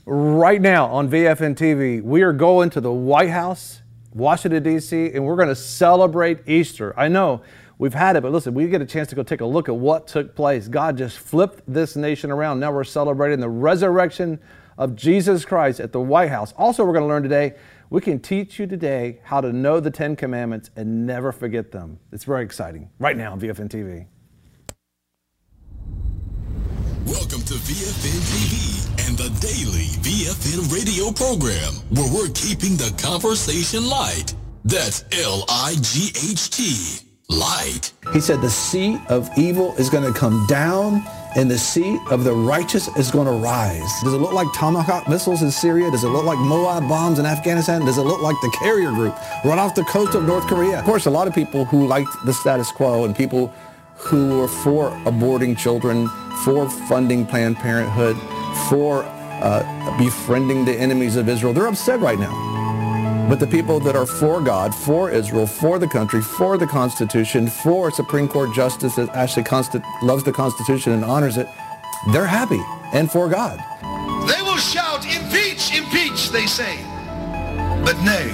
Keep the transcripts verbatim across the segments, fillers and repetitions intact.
Right now on V F N T V, we are going to the White House, Washington, D C, and we're going to celebrate Easter. I know we've had it, but listen, we get a chance to go take a look at what took place. God just flipped this nation around. Now we're celebrating the resurrection of Jesus Christ at the White House. Also, we're going to learn today, we can teach you today how to know the Ten Commandments and never forget them. It's very exciting. Right now on V F N T V. Welcome to V F N T V and the daily V F N radio program, where we're keeping the conversation light. That's L I G H T, light. He said the seed of evil is going to come down and the seed of the righteous is going to rise. Does it look like Tomahawk missiles in Syria? Does it look like Moab bombs in Afghanistan? Does it look like the Carrier Group right off the coast of North Korea? Of course, a lot of people who liked the status quo and people who are for aborting children, for funding Planned Parenthood, for uh, befriending the enemies of Israel, they're upset right now. But the people that are for God, for Israel, for the country, for the Constitution, for Supreme Court justice that actually consti- loves the Constitution and honors it, they're happy and for God. They will shout, impeach, impeach, they say, but nay.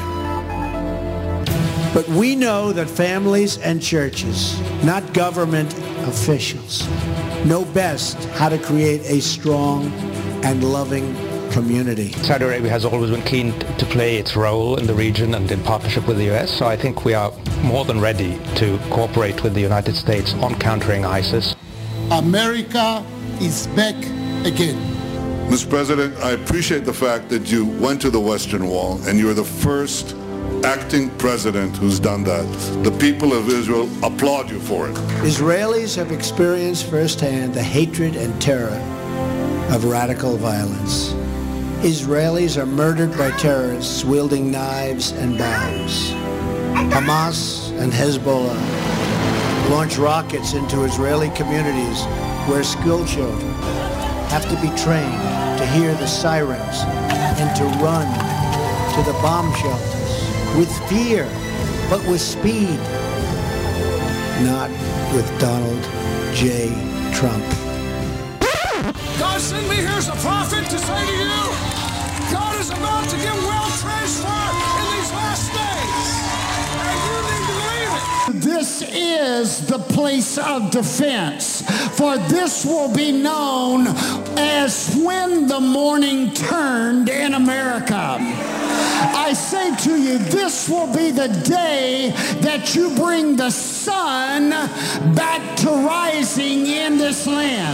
But we know that families and churches, not government officials, know best how to create a strong and loving community. Saudi Arabia has always been keen to play its role in the region and in partnership with the U S, so I think we are more than ready to cooperate with the United States on countering ISIS. America is back again. Mister President, I appreciate the fact that you went to the Western Wall and you're the first acting president who's done that. The people of Israel applaud you for it. Israelis have experienced firsthand the hatred and terror of radical violence. Israelis are murdered by terrorists wielding knives and bombs. Hamas and Hezbollah launch rockets into Israeli communities where school children have to be trained to hear the sirens and to run to the bomb shelters with fear, but with speed, not with Donald J. Trump. God sent me here as a prophet to say to you, God is about to give wealth transfer in these last days. And you need to believe it. This is the place of defense, for this will be known as when the morning turned in America. I say to you, this will be the day that you bring the sun back to rising in this land.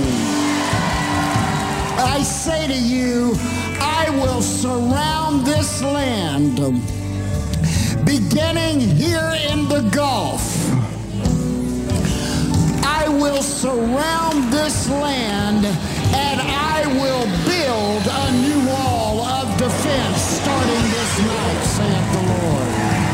I say to you, I will surround this land, beginning here in the Gulf. I will surround this land, and I will build a new wall of defense starting this night, saith the Lord.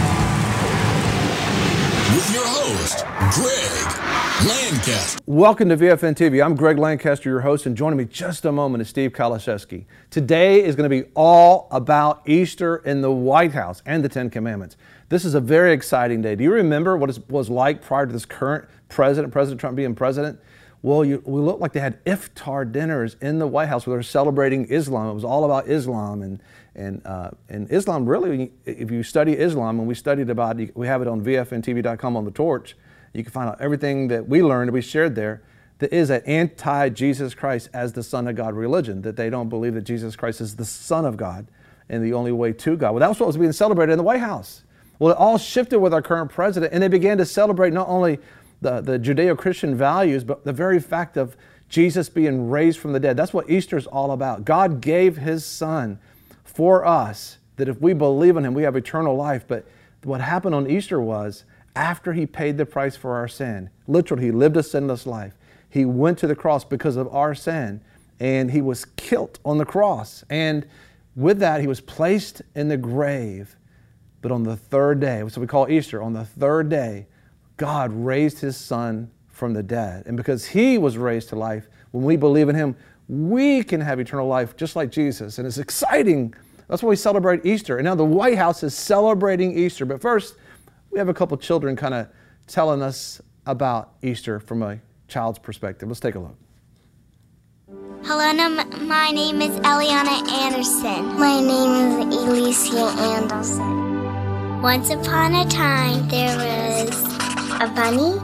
With your host, Greg Lancaster. Welcome to V F N T V. I'm Greg Lancaster, your host, and joining me just a moment is Steve Kaliszewski. Today is going to be all about Easter in the White House and the Ten Commandments. This is a very exciting day. Do you remember what it was like prior to this current president, President Trump being president? Well, you, we looked like they had iftar dinners in the White House where they were celebrating Islam. It was all about Islam. And and uh, and Islam, really, if you study Islam, and we studied about it, we have it on V F N T V dot com on the torch. You can find out everything that we learned and we shared there. That is an anti-Jesus Christ as the Son of God religion, that they don't believe that Jesus Christ is the Son of God and the only way to God. Well, that was what was being celebrated in the White House. Well, it all shifted with our current president, and they began to celebrate not only the, the Judeo-Christian values, but the very fact of Jesus being raised from the dead. That's what Easter is all about. God gave His Son for us, that if we believe in Him, we have eternal life. But what happened on Easter was, after He paid the price for our sin, literally He lived a sinless life. He went to the cross because of our sin, and He was killed on the cross. And with that, He was placed in the grave. But on the third day, so we call Easter, on the third day, God raised His Son from the dead. And because He was raised to life, when we believe in Him, we can have eternal life just like Jesus. And it's exciting. That's why we celebrate Easter. And now the White House is celebrating Easter. But first, we have a couple children kind of telling us about Easter from a child's perspective. Let's take a look. Hello, n- my name is Eliana Anderson. My name is Alicia Anderson. Once upon a time, there was a bunny?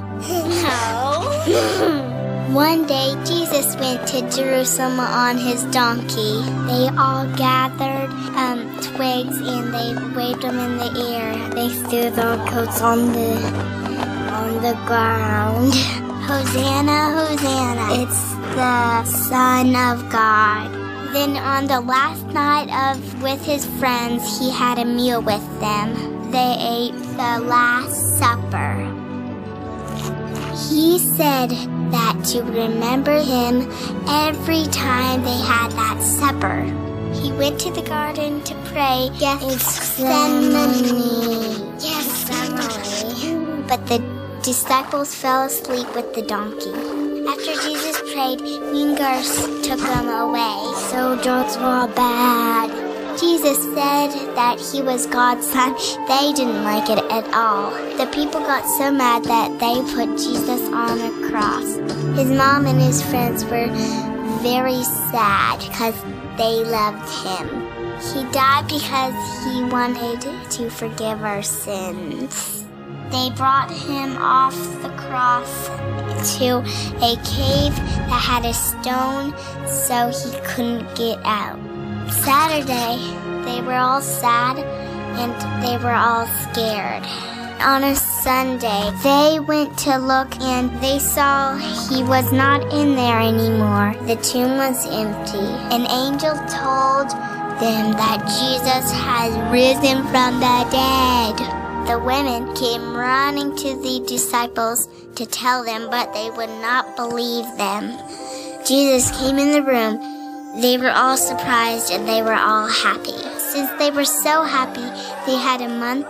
No. One day, Jesus went to Jerusalem on his donkey. They all gathered um, twigs and they waved them in the air. They threw their coats on the on the ground. Hosanna, Hosanna! It's the Son of God. Then on the last night of with his friends, he had a meal with them. They ate the Last Supper. He said that to remember him every time they had that supper. He went to the garden to pray. Gethsemane. Gethsemane. But the disciples fell asleep with the donkey. After Jesus prayed, Wingers took them away. Soldiers were bad. Jesus said that he was God's son. They didn't like it at all. The people got so mad that they put Jesus on a cross. His mom and his friends were very sad because they loved him. He died because he wanted to forgive our sins. They brought him off the cross to a cave that had a stone so he couldn't get out. Saturday, they were all sad and they were all scared. On a Sunday, they went to look and they saw he was not in there anymore. The tomb was empty. An angel told them that Jesus has risen from the dead. The women came running to the disciples to tell them, but they would not believe them. Jesus came in the room. They were all surprised and they were all happy. Since they were so happy, they had a month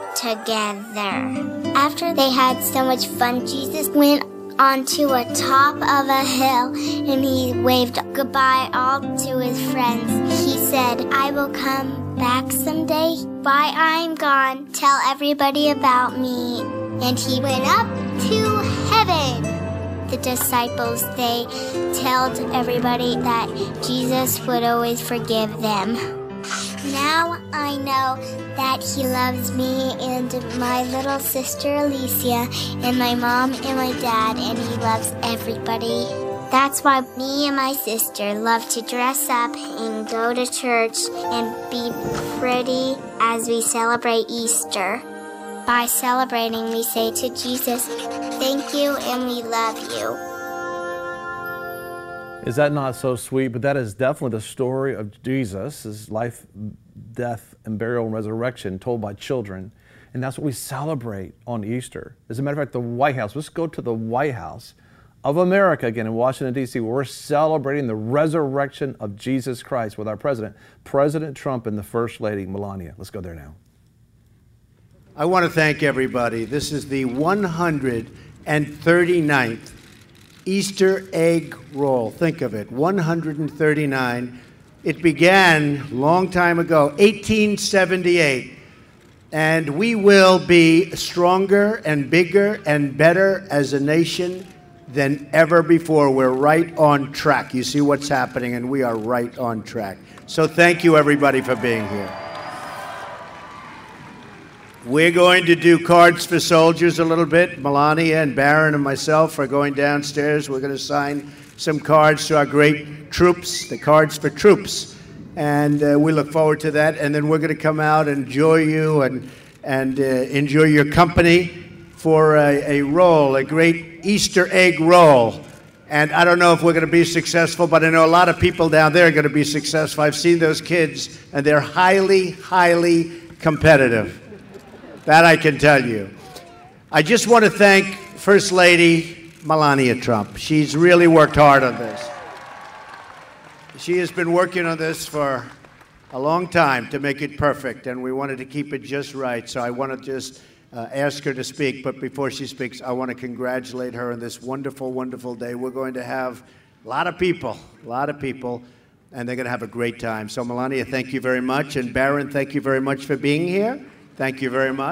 together. After they had so much fun, Jesus went onto a top of a hill and he waved goodbye all to his friends. He said, I will come back someday. While I'm gone, tell everybody about me. And he went up to heaven. The disciples, they told everybody that Jesus would always forgive them. Now I know that he loves me and my little sister Alicia and my mom and my dad, and he loves everybody. That's why me and my sister love to dress up and go to church and be pretty as we celebrate Easter. By celebrating, we say to Jesus, thank you and we love you. Is that not so sweet? But that is definitely the story of Jesus, his life, death, and burial and resurrection told by children. And that's what we celebrate on Easter. As a matter of fact, the White House, let's go to the White House of America again in Washington, D C, where we're celebrating the resurrection of Jesus Christ with our president, President Trump, and the First Lady, Melania. Let's go there now. I want to thank everybody. This is the one hundred thirty-ninth Easter egg roll. Think of it, one hundred thirty-nine. It began a long time ago, eighteen seventy-eight. And we will be stronger and bigger and better as a nation than ever before. We're right on track. You see what's happening, and we are right on track. So thank you, everybody, for being here. We're going to do Cards for Soldiers a little bit. Melania and Barron and myself are going downstairs. We're going to sign some cards to our great troops, the Cards for Troops. And uh, we look forward to that. And then we're going to come out and enjoy you and, and uh, enjoy your company for a, a roll, a great Easter egg roll. And I don't know if we're going to be successful, but I know a lot of people down there are going to be successful. I've seen those kids, and they're highly, highly competitive. That I can tell you. I just want to thank First Lady Melania Trump. She's really worked hard on this. She has been working on this for a long time to make it perfect, and we wanted to keep it just right. So I want to just uh, ask her to speak, but before she speaks, I want to congratulate her on this wonderful, wonderful day. We're going to have a lot of people, a lot of people, and they're going to have a great time. So Melania, thank you very much, and Barron, thank you very much for being here. Thank you very much.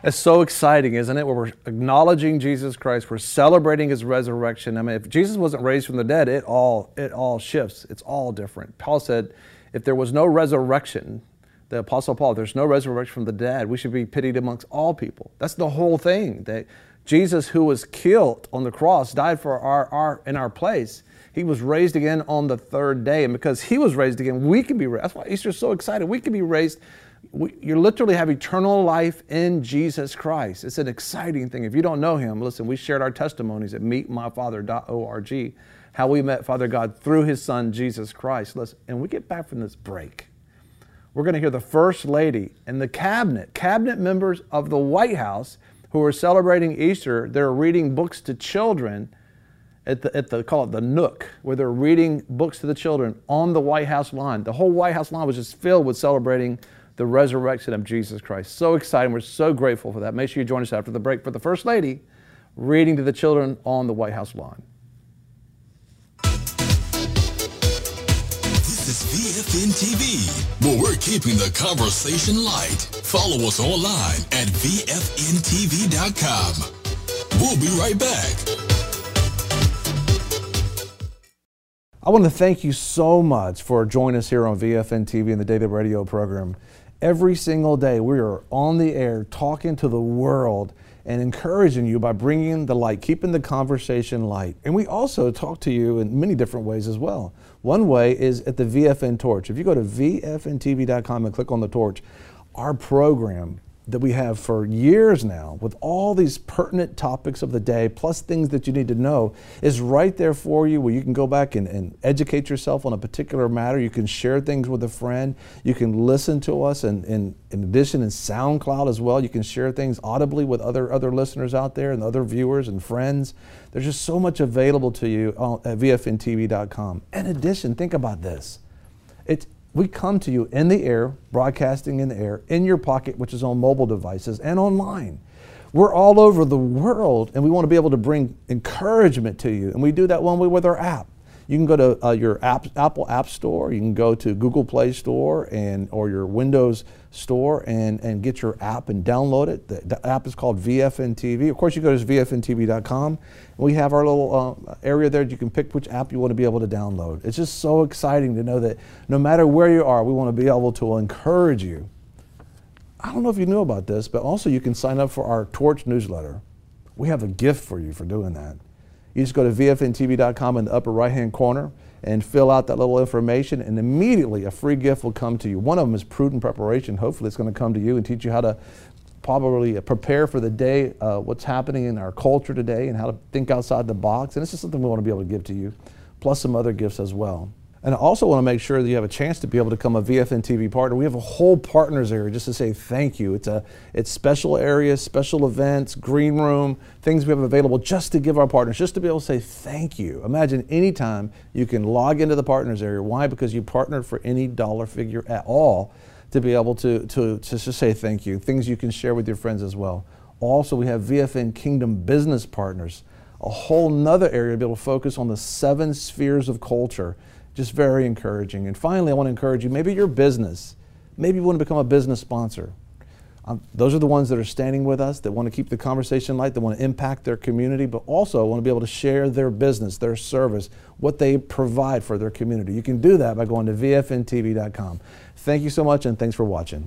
It's so exciting, isn't it? Where we're acknowledging Jesus Christ, we're celebrating His resurrection. I mean, if Jesus wasn't raised from the dead, it all it all shifts. It's all different. Paul said, if there was no resurrection, the Apostle Paul, if there's no resurrection from the dead, we should be pitied amongst all people. That's the whole thing. That Jesus, who was killed on the cross, died for our, our in our place. He was raised again on the third day, and because He was raised again, we can be raised. That's why Easter's so excited. We can be raised. We, you literally have eternal life in Jesus Christ. It's an exciting thing. If you don't know Him, listen, we shared our testimonies at meet my father dot org, how we met Father God through His Son, Jesus Christ. Listen, and we get back from this break, we're going to hear the First Lady and the cabinet, cabinet members of the White House who are celebrating Easter. They're reading books to children at the, at the, call it the Nook, where they're reading books to the children on the White House lawn. The whole White House lawn was just filled with celebrating the resurrection of Jesus Christ. So exciting. We're so grateful for that. Make sure you join us after the break for the First Lady reading to the children on the White House lawn. This is V F N T V, where we're keeping the conversation light. Follow us online at V F N T V dot com. We'll be right back. I want to thank you so much for joining us here on V F N T V and the Daily Radio program. Every single day we are on the air talking to the world and encouraging you by bringing the light, keeping the conversation light. And we also talk to you in many different ways as well. One way is at the V F N Torch. If you go to V F N T V dot com and click on the torch, our program that we have for years now with all these pertinent topics of the day, plus things that you need to know, is right there for you, where you can go back and, and educate yourself on a particular matter. You can share things with a friend. You can listen to us, and, and in addition in SoundCloud as well. You can share things audibly with other, other listeners out there and other viewers and friends. There's just so much available to you at V F N T V dot com. In addition, think about this. It's We come to you in the air, broadcasting in the air, in your pocket, which is on mobile devices, and online. We're all over the world, and we want to be able to bring encouragement to you. And we do that one way with our app. You can go to uh, your app, Apple App Store. You can go to Google Play Store and or your Windows Store and, and get your app and download it. The, the app is called V F N T V. Of course, you go to V F N T V dot com. We have our little uh, area there. You can pick which app you want to be able to download. It's just so exciting to know that no matter where you are, we want to be able to encourage you. I don't know if you knew about this, but also you can sign up for our Torch newsletter. We have a gift for you for doing that. You just go to V F N T V dot com in the upper right-hand corner and fill out that little information, and immediately a free gift will come to you. One of them is Prudent Preparation. Hopefully it's going to come to you and teach you how to probably prepare for the day, uh, what's happening in our culture today, and how to think outside the box. And it's just something we want to be able to give to you, plus some other gifts as well. And I also want to make sure that you have a chance to be able to become a V F N T V partner. We have a whole partners area just to say thank you. It's a it's special areas, special events, green room, things we have available just to give our partners, just to be able to say thank you. Imagine anytime you can log into the partners area. Why? Because you partnered for any dollar figure at all to be able to, to, to just say thank you. Things you can share with your friends as well. Also, we have V F N Kingdom Business Partners, a whole nother area to be able to focus on the seven spheres of culture. Just very encouraging. And finally, I want to encourage you, maybe your business, maybe you want to become a business sponsor. Um, those are the ones that are standing with us, that want to keep the conversation light, that want to impact their community, but also want to be able to share their business, their service, what they provide for their community. You can do that by going to V F N T V dot com. Thank you so much, and thanks for watching.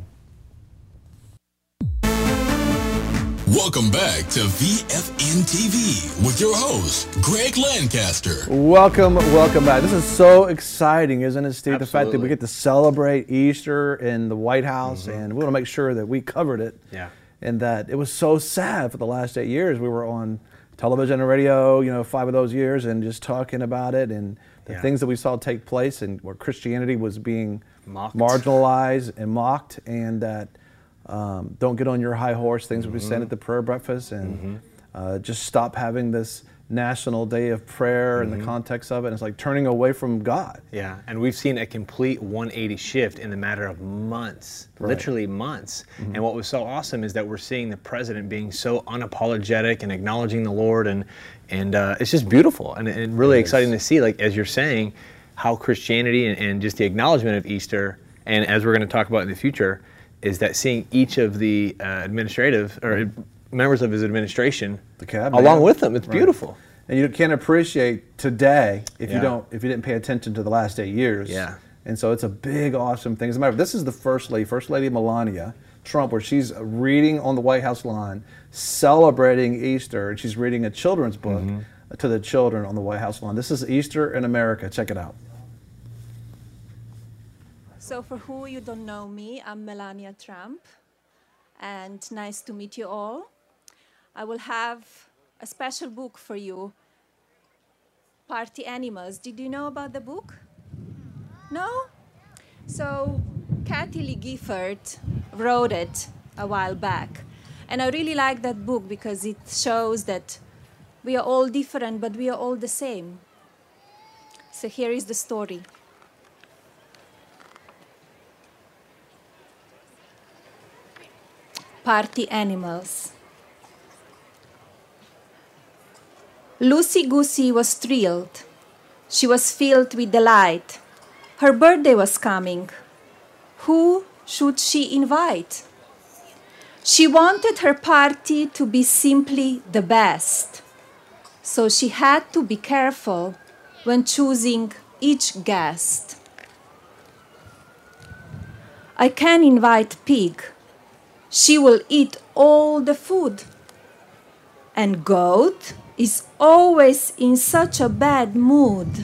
Welcome back to V F N T V with your host, Greg Lancaster. Welcome, welcome back. This is so exciting, isn't it, Steve? Absolutely. The fact that we get to celebrate Easter in the White House, mm-hmm. and we want to make sure that we covered it. Yeah. And that it was so sad for the last eight years. We were on television and radio, you know, five of those years, and just talking about it and the yeah. things that we saw take place, and where Christianity was being mocked. marginalized and mocked, and that Um, don't get on your high horse, things mm-hmm. would be said at the prayer breakfast, and mm-hmm. uh, just stop having this national day of prayer mm-hmm. in the context of it. And it's like turning away from God. Yeah, and we've seen a complete one eighty shift in the matter of months, right. literally months. Mm-hmm. And what was so awesome is that we're seeing the president being so unapologetic and acknowledging the Lord, and and uh, it's just beautiful and, and really exciting to see, like as you're saying, how Christianity and, and just the acknowledgement of Easter, and as we're going to talk about in the future, is that seeing each of the uh, administrative or members of his administration, the cabinet, along with them, it's right. beautiful. And you can't appreciate today if Yeah. you don't if you didn't pay attention to the last eight years. Yeah. And so it's a big, awesome thing. As a matter of fact, this is the first lady, First Lady Melania Trump, where she's reading on the White House lawn, celebrating Easter, and she's reading a children's book mm-hmm. to the children on the White House lawn. This is Easter in America. Check it out. So for who you don't know me, I'm Melania Trump, and nice to meet you all. I will have a special book for you, Party Animals. Did you know about the book? No? So Kathy Lee Gifford wrote it a while back. And I really like that book because it shows that we are all different, but we are all the same. So here is the story. Party Animals. Lucy Goosey was thrilled. She was filled with delight. Her birthday was coming. Who should she invite? She wanted her party to be simply the best. So she had to be careful when choosing each guest. I can invite Pig. She will eat all the food. And Goat is always in such a bad mood.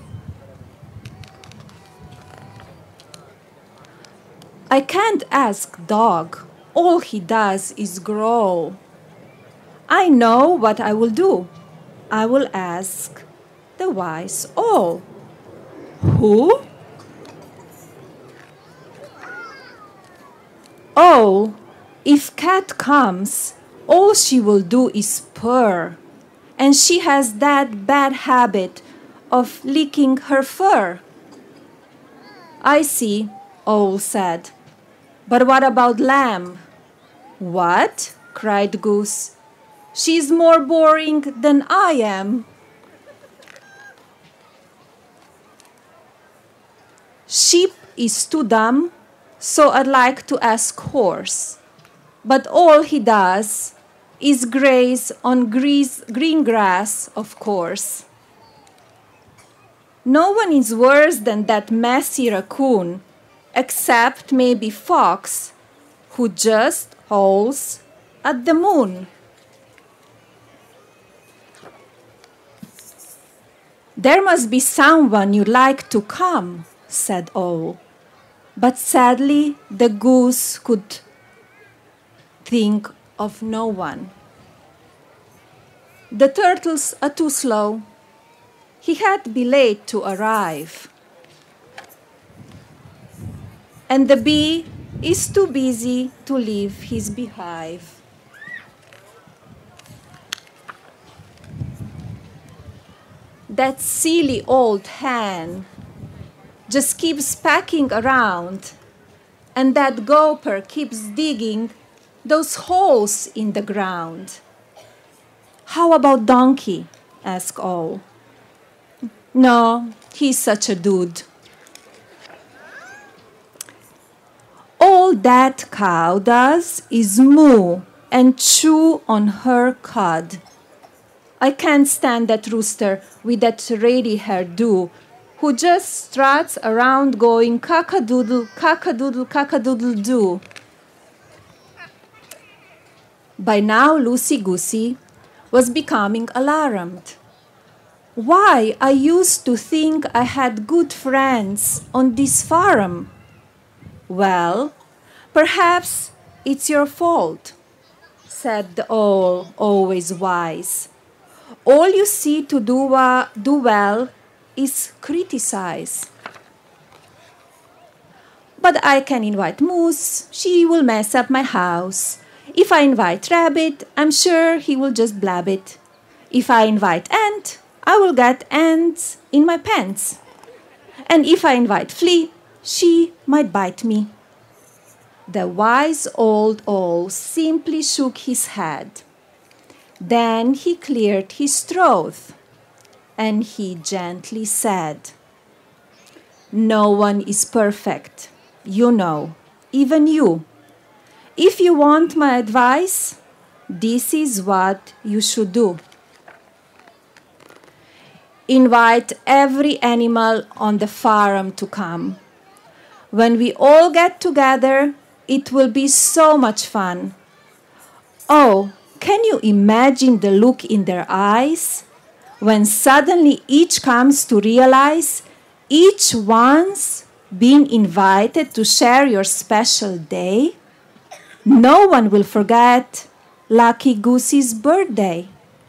I can't ask Dog. All he does is growl. I know what I will do. I will ask the wise owl. Who? Oh, if Cat comes, all she will do is purr. And she has that bad habit of licking her fur. I see, Owl said. But what about Lamb? What? Cried Goose. She's more boring than I am. Sheep is too dumb, so I'd like to ask Horse. But all he does is graze on grease, green grass, of course. No one is worse than that messy raccoon, except maybe Fox, who just howls at the moon. There must be someone you'd like to come, said Owl. But sadly, the goose could think of no one. The turtles are too slow. He had to be late to arrive. And the bee is too busy to leave his beehive. That silly old hen just keeps packing around, and that gopher keeps digging those holes in the ground. How about Donkey? asked Owl. No, he's such a dude. All that cow does is moo and chew on her cud. I can't stand that rooster with that ratty hairdo who just struts around going cock-a-doodle, cock-a-doodle, cock-a-doodle-doo. By now, Lucy Goosey was becoming alarmed. Why, I used to think I had good friends on this farm. Well, perhaps it's your fault, said the owl, always wise. All you see to do, uh, do well is criticize. But I can invite Moose. She will mess up my house. If I invite Rabbit, I'm sure he will just blab it. If I invite Ant, I will get ants in my pants. And if I invite Flea, she might bite me. The wise old owl simply shook his head. Then he cleared his throat, and he gently said, No one is perfect, you know, even you. If you want my advice, this is what you should do. Invite every animal on the farm to come. When we all get together, it will be so much fun. Oh, can you imagine the look in their eyes when suddenly each comes to realize each one's been invited to share your special day? No one will forget Lucky Goosey's birthday.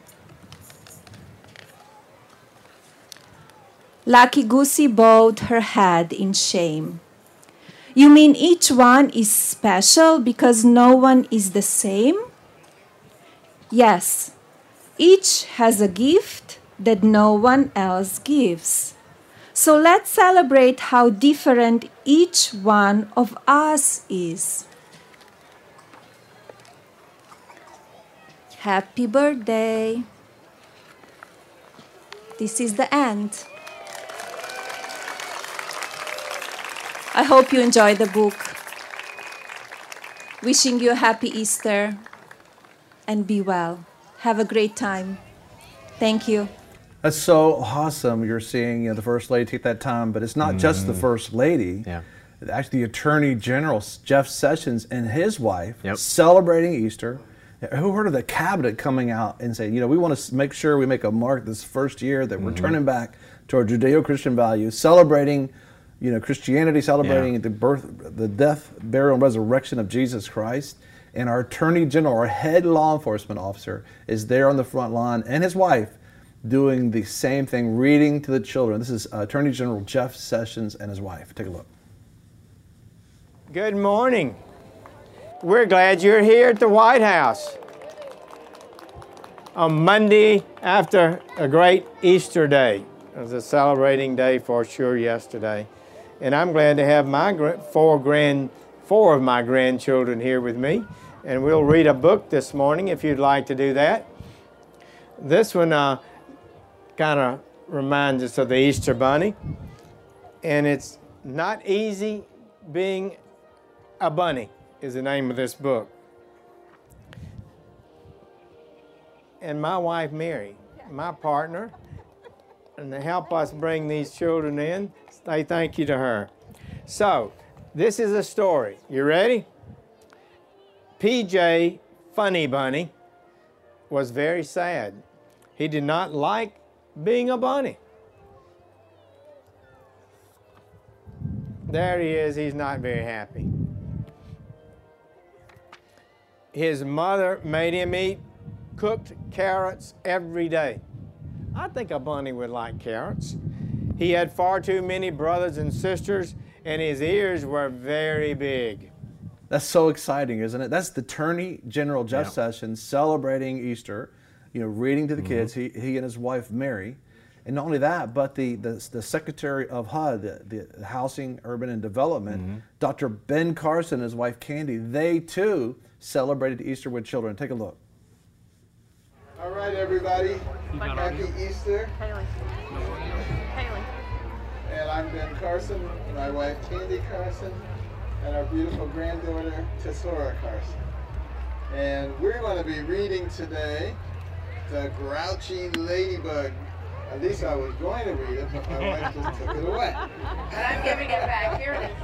Lucky Goosey bowed her head in shame. You mean each one is special because no one is the same? Yes, each has a gift that no one else gives. So let's celebrate how different each one of us is. Happy birthday. This is the end. I hope you enjoy the book. Wishing you a happy Easter and be well. Have a great time. Thank you. That's so awesome. You're seeing, you know, the First Lady take that time, but it's not mm-hmm. just the First Lady. Yeah. Actually, the Attorney General, Jeff Sessions, and his wife yep. celebrating Easter. Who heard of the cabinet coming out and saying, you know, we want to make sure we make a mark this first year that mm-hmm. we're turning back to our Judeo-Christian values, celebrating, you know, Christianity, celebrating yeah. the birth, the death, burial, and resurrection of Jesus Christ. And our Attorney General, our head law enforcement officer, is there on the front line, and his wife doing the same thing, reading to the children. This is Attorney General Jeff Sessions and his wife. Take a look. Good morning. We're glad you're here at the White House on Monday after a great Easter day. It was a celebrating day for sure yesterday. And I'm glad to have my four grand, four of my grandchildren here with me. And we'll read a book this morning if you'd like to do that. This one uh, kind of reminds us of the Easter Bunny. And it's Not Easy Being a Bunny is the name of this book. And my wife Mary, my partner, and to help us bring these children in, say thank you to her. So, this is a story. You ready? P J Funny Bunny was very sad. He did not like being a bunny. There he is. He's not very happy. His mother made him eat cooked carrots every day. I think a bunny would like carrots. He had far too many brothers and sisters, and his ears were very big. That's so exciting, isn't it? That's the Attorney General Jeff yeah. Sessions celebrating Easter, you know, reading to the mm-hmm. kids, he, he and his wife Mary. And not only that, but the, the, the Secretary of H U D, the, the Housing, Urban and Development, mm-hmm. Doctor Ben Carson and his wife Candy, they too celebrated Easter with children. Take a look. All right, everybody. Happy Easter. Haley. Haley. And I'm Ben Carson, my wife Candy Carson, and our beautiful granddaughter Tesora Carson. And we're going to be reading today The Grouchy Ladybug. At least I was going to read it, but my wife just took it away. But I'm giving it back. Here it is.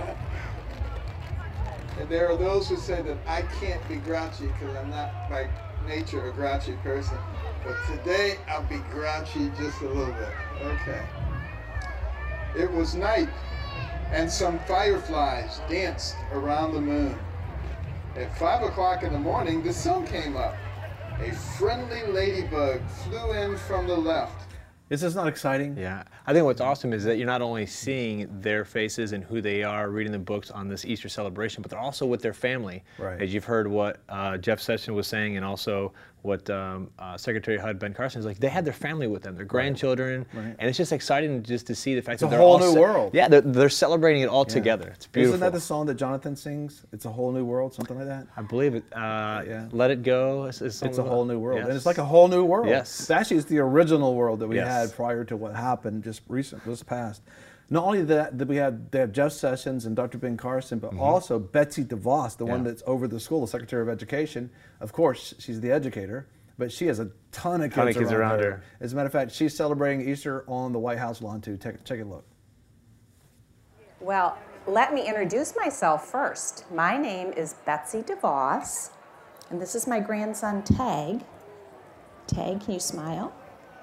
And there are those who say that I can't be grouchy because I'm not by nature a grouchy person. But today I'll be grouchy just a little bit. Okay. It was night, and some fireflies danced around the moon. At five o'clock in the morning, the sun came up. A friendly ladybug flew in from the left. Is this not exciting? Yeah. I think what's awesome is that you're not only seeing their faces and who they are, reading the books on this Easter celebration, but they're also with their family. Right. As you've heard what uh, Jeff Sessions was saying, and also what um, uh, Secretary of H U D Ben Carson is like, they had their family with them, their grandchildren, right. and it's just exciting just to see the fact it's that a they're whole all new world. Yeah, they're, they're celebrating it all yeah. together. It's beautiful. Isn't that the song that Jonathan sings? It's a whole new world, something like that. I believe it. Uh, yeah. Let It Go. Is, is it's a whole new world, yes. and it's like a whole new world. Yes. Actually, it's the original world that we yes. had prior to what happened just recent, just past. Not only that, that we have they have Jeff Sessions and Doctor Ben Carson, but Mm-hmm. also Betsy DeVos, the one Yeah. that's over the school, the Secretary of Education. Of course, she's the educator, but she has a ton of kids, Ton of kids around, around her. her. As a matter of fact, she's celebrating Easter on the White House lawn too. Take, take a look. Well, let me introduce myself first. My name is Betsy DeVos, and this is my grandson, Tag. Tag, can you smile?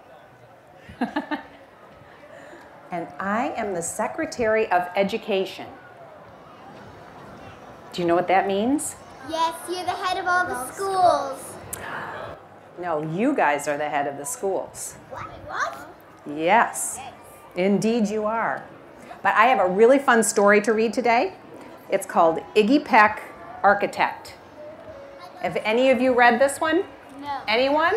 And I am the Secretary of Education. Do you know what that means? Yes, you're the head of all the schools. No, you guys are the head of the schools. What? What? Yes, indeed you are. But I have a really fun story to read today. It's called Iggy Peck, Architect. Have any of you read this one? No. Anyone?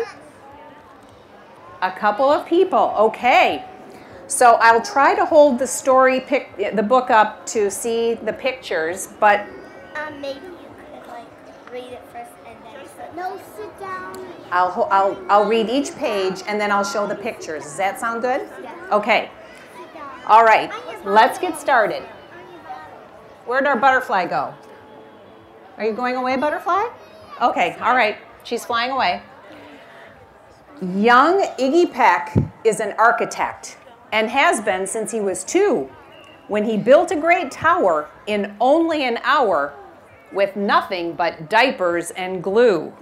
A couple of people, okay. So I'll try to hold the story, pic, the book up to see the pictures, but Um, maybe you could like read it first and then sit. No, sit down. I'll, ho- I'll, I'll read each page and then I'll show the pictures. Does that sound good? Okay. All right, let's get started. Where'd our butterfly go? Are you going away, butterfly? Okay, all right. She's flying away. Young Iggy Peck is an architect and has been since he was two, when he built a great tower in only an hour with nothing but diapers and glue.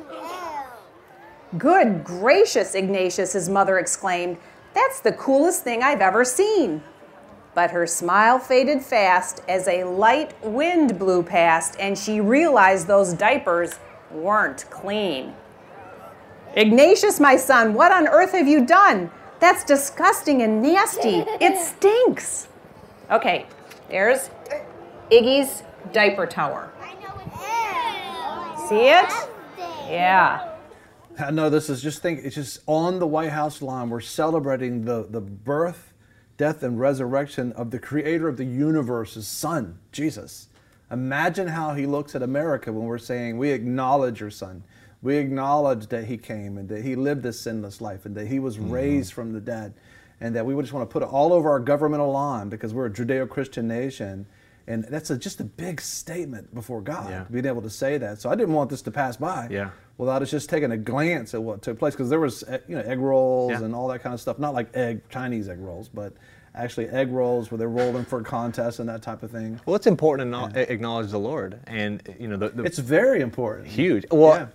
Good gracious, Ignatius, his mother exclaimed. That's the coolest thing I've ever seen. But her smile faded fast as a light wind blew past and she realized those diapers weren't clean. Ignatius, my son, what on earth have you done? That's disgusting and nasty. It stinks. Okay, there's Iggy's diaper tower. See it? Yeah. I know this is just think it's just on the White House lawn. We're celebrating the, the birth, death, and resurrection of the creator of the universe, his son, Jesus. Imagine how he looks at America when we're saying we acknowledge your son. We acknowledge that he came and that he lived this sinless life and that he was Mm-hmm. raised from the dead. And that we would just want to put it all over our governmental lawn because we're a Judeo-Christian nation. And that's a, just a big statement before God, Yeah. being able to say that. So I didn't want this to pass by Yeah. without us just taking a glance at what took place, because there was, eh, you know, egg rolls Yeah. and all that kind of stuff. Not like egg Chinese egg rolls, but actually egg rolls where they rolled them for a contest and that type of thing. Well, it's important to not acknowledge the Lord, and you know the, the It's very important. huge. Well, Yeah.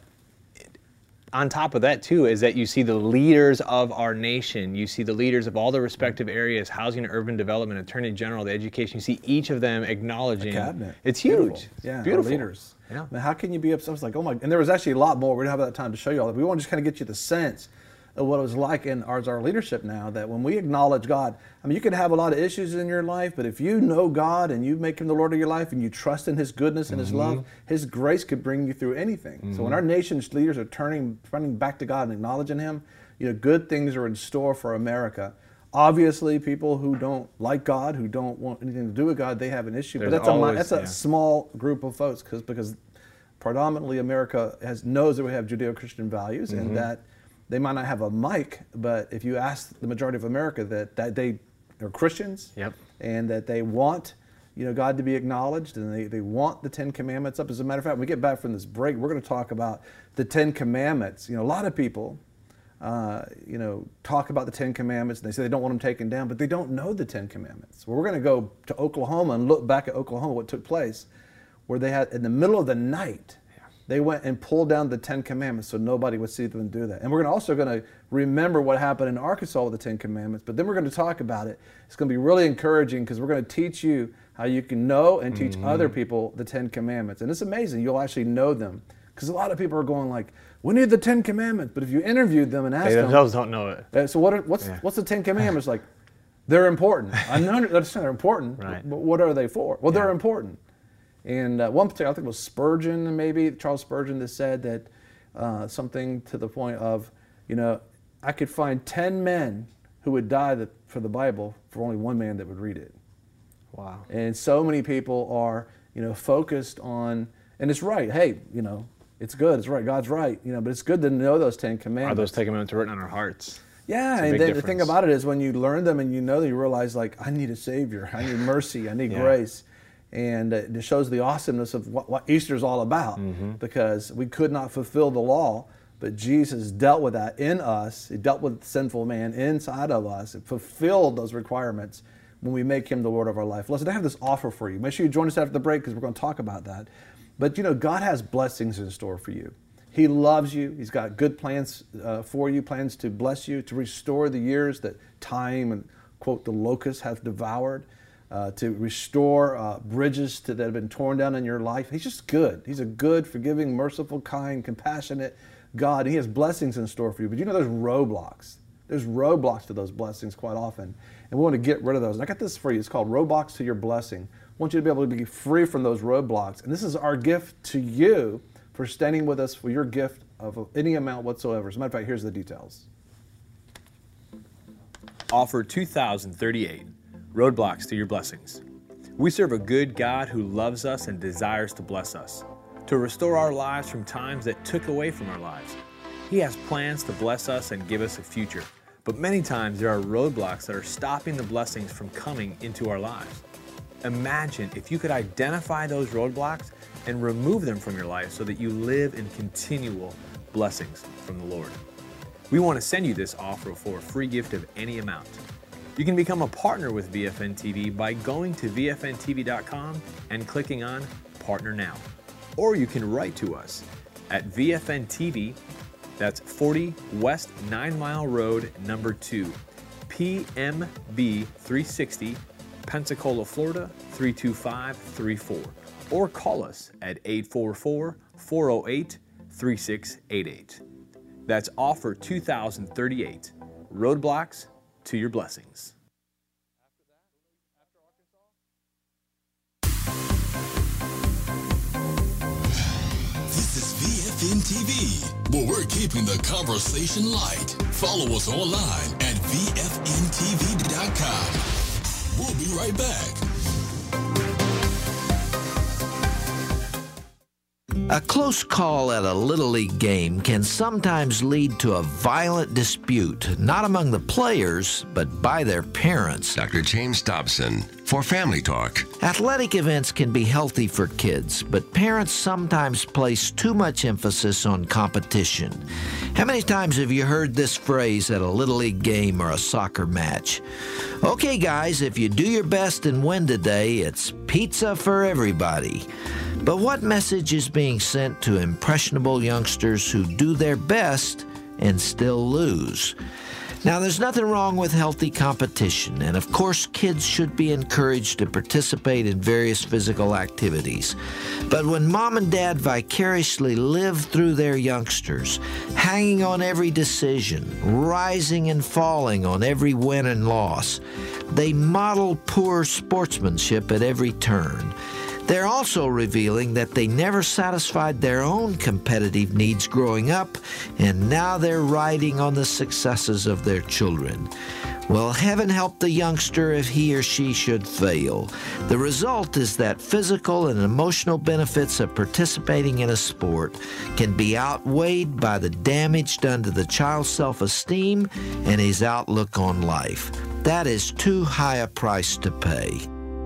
on top of that too is that you see the leaders of our nation, you see the leaders of all the respective areas, housing and urban development, attorney general, the education. You see each of them acknowledging. The cabinet. It's Beautiful. huge. Yeah, Beautiful. our leaders. Yeah. I mean, how can you be upset? I was like, oh my, and there was actually a lot more. We don't have that time to show you all that. We want to just kind of get you the sense of what it was like in ours, our leadership now, that when we acknowledge God, I mean, you can have a lot of issues in your life, but if you know God and you make him the Lord of your life and you trust in his goodness and his Mm-hmm. love, his grace could bring you through anything. So when our nation's leaders are turning, turning back to God and acknowledging him, you know, good things are in store for America. Obviously, people who don't like God, who don't want anything to do with God, they have an issue. There's but that's a, mi- always- that's a yeah. small group of folks, because because predominantly America has knows that we have Judeo-Christian values Mhm. and that they might not have a mic, but if you ask the majority of America that, that they are Christians Yep. and that they want, you know, God to be acknowledged and they, they want the Ten Commandments up. As a matter of fact, when we get back from this break, we're going to talk about the Ten Commandments. You know, a lot of people, uh, you know, talk about the Ten Commandments and they say they don't want them taken down, but they don't know the Ten Commandments. Well, we're going to go to Oklahoma and look back at Oklahoma, what took place, where they had, in the middle of the night, they went and pulled down the Ten Commandments so nobody would see them do that. And we're gonna also going to remember what happened in Arkansas with the Ten Commandments, but then we're going to talk about it. It's going to be really encouraging because we're going to teach you how you can know and teach Mhm. other people the Ten Commandments. And it's amazing, you'll actually know them. Because a lot of people are going like, we need the Ten Commandments, but if you interviewed them and asked They them, themselves don't know it. uh, so what are, what's, Yeah. what's the Ten Commandments? Like, they're important. I know understand they're important, Right. but what are they for? Well, they're Yeah. important. And uh, one particular, I think it was Spurgeon, maybe Charles Spurgeon, that said that uh, something to the point of, you know, I could find ten men who would die that, for the Bible for only one man that would read it. Wow. And so many people are, you know, focused on, and it's right. Hey, you know, it's good. It's right. God's right. You know, but it's good to know those Ten Commandments. Are those Ten Commandments written on our hearts? Yeah, and then the thing about it is when you learn them and you know that you realize, like, I need a Savior, I need mercy, I need yeah. grace. And it shows the awesomeness of what, what Easter is all about, mm-hmm. because we could not fulfill the law, but Jesus dealt with that in us. He dealt with the sinful man inside of us. It fulfilled those requirements when we make Him the Lord of our life. Listen, I have this offer for you. Make sure you join us after the break because we're going to talk about that. But you know, God has blessings in store for you. He loves you. He's got good plans uh, for you, plans to bless you, to restore the years that time and, quote, the locusts have devoured, uh, to restore uh, bridges to, that have been torn down in your life. He's just good. He's a good, forgiving, merciful, kind, compassionate God. And He has blessings in store for you. But you know there's roadblocks. There's roadblocks to those blessings quite often. And we want to get rid of those. And I got this for you. It's called Roadblocks to Your Blessing. I want you to be able to be free from those roadblocks. And this is our gift to you for standing with us for your gift of any amount whatsoever. As a matter of fact, here's the details. Offer two thousand thirty-eight, Roadblocks to Your Blessings. We serve a good God who loves us and desires to bless us, to restore our lives from times that took away from our lives. He has plans to bless us and give us a future, but many times there are roadblocks that are stopping the blessings from coming into our lives. Imagine if you could identify those roadblocks and remove them from your life so that you live in continual blessings from the Lord. We want to send you this offer for a free gift of any amount. You can become a partner with V F N T V by going to V F N T V dot com and clicking on Partner Now. Or you can write to us at V F N T V, that's forty West Nine Mile Road, number two, P M B three sixty, Pensacola, Florida, three two five three four. Or call us at eight four four, four oh eight, three six eight eight. That's offer two thousand thirty-eight, Roadblocks to Your Blessings. This is V F N T V, where we're keeping the conversation light. Follow us online at V F N T V dot com. We'll be right back. A close call at a Little League game can sometimes lead to a violent dispute, not among the players, but by their parents. Doctor James Dobson for Family Talk. Athletic events can be healthy for kids, but parents sometimes place too much emphasis on competition. How many times have you heard this phrase at a Little League game or a soccer match? Okay, guys, if you do your best and win today, it's pizza for everybody. But what message is being sent to impressionable youngsters who do their best and still lose? Now, there's nothing wrong with healthy competition, and of course, kids should be encouraged to participate in various physical activities. But when mom and dad vicariously live through their youngsters, hanging on every decision, rising and falling on every win and loss, they model poor sportsmanship at every turn. They're also revealing that they never satisfied their own competitive needs growing up, and now they're riding on the successes of their children. Well, heaven help the youngster if he or she should fail. The result is that physical and emotional benefits of participating in a sport can be outweighed by the damage done to the child's self-esteem and his outlook on life. That is too high a price to pay.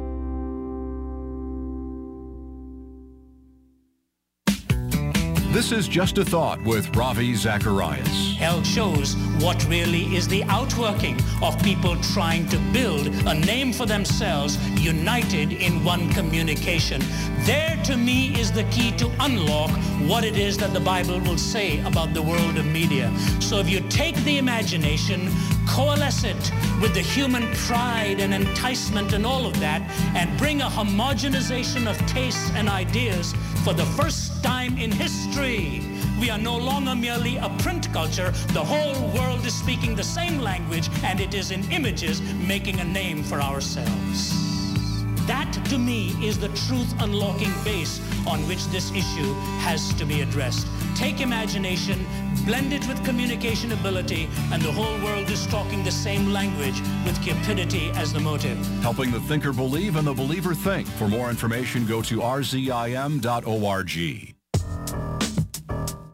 This is Just a Thought with Ravi Zacharias. Hell shows what really is the outworking of people trying to build a name for themselves, united in one communication. There, to me, is the key to unlock what it is that the Bible will say about the world of media. So if you take the imagination, coalesce it with the human pride and enticement and all of that, and bring a homogenization of tastes and ideas, for the first time in history, we are no longer merely a print culture. The whole world is speaking the same language, and it is in images making a name for ourselves. That, to me, is the truth-unlocking base on which this issue has to be addressed. Take imagination, blend it with communication ability, and the whole world is talking the same language with cupidity as the motive. Helping the thinker believe and the believer think. For more information, go to R Z I M dot org.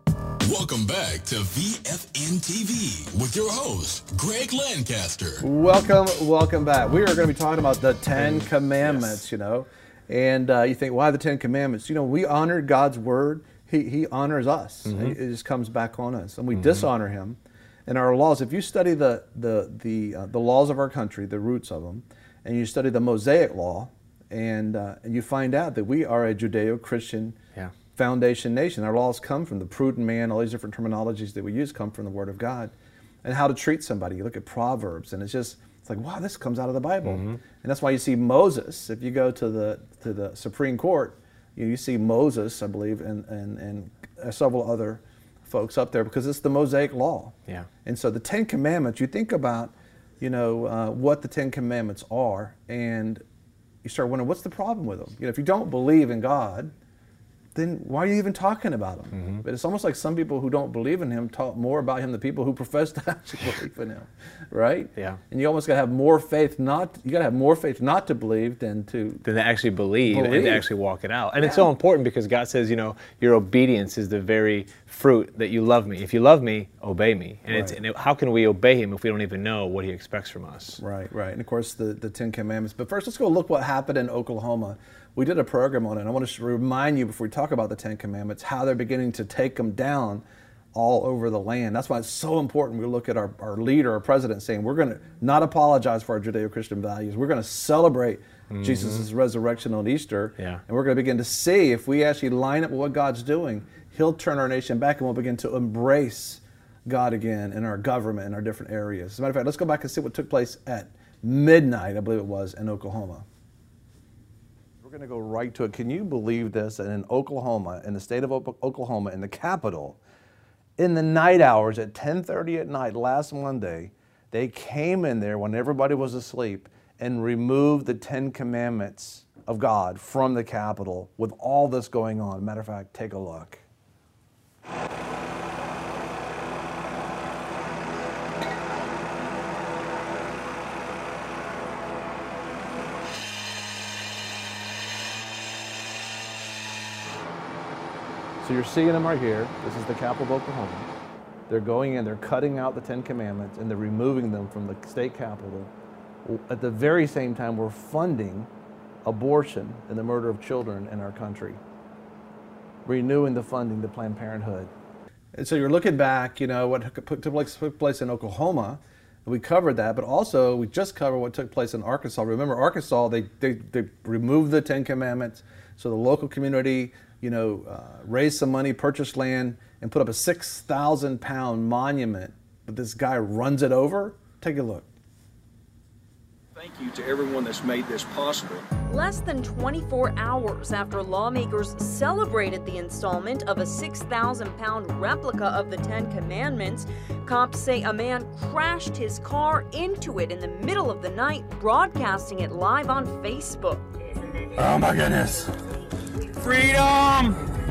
Welcome back to V F N T V with your host, Greg Lancaster. Welcome, welcome back. We are going to be talking about the Ten Commandments, yes. you know. And uh, you think, why the Ten Commandments? You know, we honor God's word. He, he honors us. Mm-hmm. It just comes back on us. And we mm-hmm. dishonor him. And our laws, if you study the, the, the, uh, the laws of our country, the roots of them, and you study the Mosaic law, and, uh, and you find out that we are a Judeo-Christian yeah. foundation nation. Our laws come from the prudent man. All these different terminologies that we use come from the Word of God. And how to treat somebody. You look at Proverbs, and it's just, it's like, wow, this comes out of the Bible. Mm-hmm. And that's why you see Moses, if you go to the, to the Supreme Court, you, you see Moses, I believe, and, and, and several other folks up there, because it's the Mosaic law. Yeah. And so the Ten Commandments, you think about, you know, uh, what the Ten Commandments are, and you start wondering, what's the problem with them? You know, if you don't believe in God, then why are you even talking about him? Mm-hmm. But it's almost like some people who don't believe in him talk more about him than people who profess to actually believe in him, right? Yeah. And you almost got to have more faith not, you got to have more faith not to believe than to than to actually believe, believe. and to actually walk it out. And Yeah. it's so important because God says, you know, your obedience is the very fruit that you love me. If you love me, obey me. And, Right. it's, and it, how can we obey him if we don't even know what he expects from us? Right, right. And of course, the, the Ten Commandments. But first, let's go look what happened in Oklahoma. We did a program on it. And I want to remind you before we talk about the Ten Commandments, how they're beginning to take them down all over the land. That's why it's so important we look at our, our leader, our president, saying we're going to not apologize for our Judeo-Christian values. We're going to celebrate mm-hmm. Jesus' resurrection on Easter. Yeah. And we're going to begin to see if we actually line up with what God's doing, he'll turn our nation back and we'll begin to embrace God again in our government in our different areas. As a matter of fact, let's go back and see what took place at midnight, I believe it was, in Oklahoma. We're going to go right to it. Can you believe this? And in Oklahoma, in the state of Oklahoma, in the capital, in the night hours at ten thirty at night last Monday, they came in there when everybody was asleep and removed the Ten Commandments of God from the Capitol with all this going on. Matter of fact, take a look. So you're seeing them right here. This is the capital of Oklahoma. They're going in, they're cutting out the Ten Commandments, and they're removing them from the state capitol. At the very same time, we're funding abortion and the murder of children in our country, renewing the funding to Planned Parenthood. And so you're looking back, you know, what took place, took place in Oklahoma, and we covered that, but also we just covered what took place in Arkansas. Remember, Arkansas, they, they, they removed the Ten Commandments, so the local community, you know, uh, raised some money, purchased land, and put up a six thousand pound monument, but this guy runs it over? Take a look. Thank you to everyone that's made this possible. Less than twenty-four hours after lawmakers celebrated the installment of a six thousand pound replica of the Ten Commandments, cops say a man crashed his car into it in the middle of the night, broadcasting it live on Facebook. Oh my goodness. Freedom!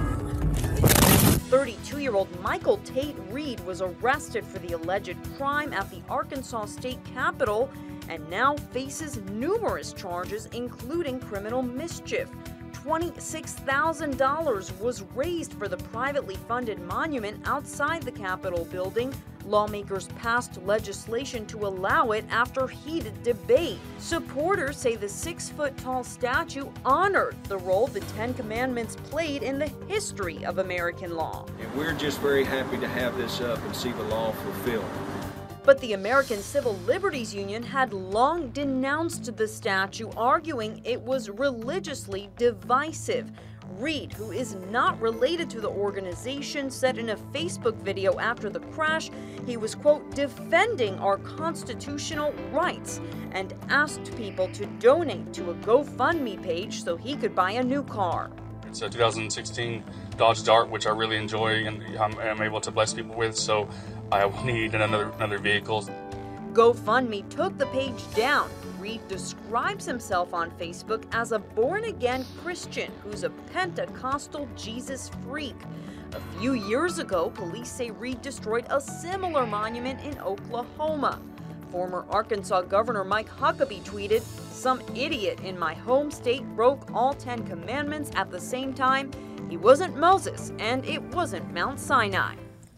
thirty-two-year-old Michael Tate Reed was arrested for the alleged crime at the Arkansas State Capitol and now faces numerous charges, including criminal mischief. twenty-six thousand dollars was raised for the privately funded monument outside the Capitol building. Lawmakers passed legislation to allow it after heated debate. Supporters say the six-foot-tall statue honored the role the Ten Commandments played in the history of American law. And we're just very happy to have this up and see the law fulfilled. But the American Civil Liberties Union had long denounced the statue, arguing it was religiously divisive. Reed, who is not related to the organization, said in a Facebook video after the crash he was, quote, defending our constitutional rights, and asked people to donate to a GoFundMe page so he could buy a new car. It's a two thousand sixteen Dodge Dart, which I really enjoy and I'm, I'm able to bless people with, so I need another, another vehicle. GoFundMe took the page down. Reed describes himself on Facebook as a born-again Christian who's a Pentecostal Jesus freak. A few years ago, police say Reed destroyed a similar monument in Oklahoma. Former Arkansas Governor Mike Huckabee tweeted, "Some idiot in my home state broke all Ten Commandments at the same time. He wasn't Moses, and it wasn't Mount Sinai."